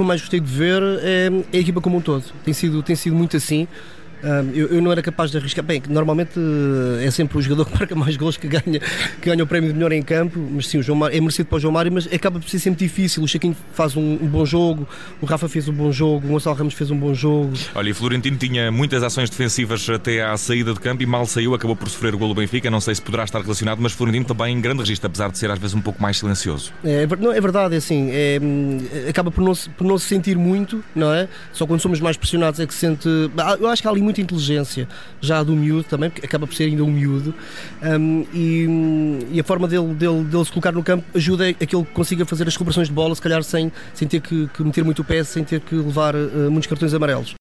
que eu mais gostei de ver é a equipa como um todo. Tem sido muito assim. Eu não era capaz de arriscar. Bem, normalmente é sempre o jogador que marca mais gols que ganha o prémio de melhor em campo, mas sim, o João Mário, é merecido para o João Mário, mas acaba por ser sempre difícil. O Chiquinho faz um bom jogo, o Rafa fez um bom jogo, o Gonçalo Ramos fez um bom jogo. Olha, e Florentino tinha muitas ações defensivas até à saída de campo e mal saiu, acabou por sofrer o golo do Benfica. Não sei se poderá estar relacionado, mas Florentino também em grande registro, apesar de ser às vezes um pouco mais silencioso. É verdade, é assim, acaba por não se sentir muito, não é? Só quando somos mais pressionados é que se sente. Eu acho que há ali muita inteligência já do miúdo também, porque acaba por ser ainda um miúdo, e a forma dele se colocar no campo ajuda a que ele consiga fazer as recuperações de bola, se calhar sem ter que meter muito o pé, sem ter que levar muitos cartões amarelos.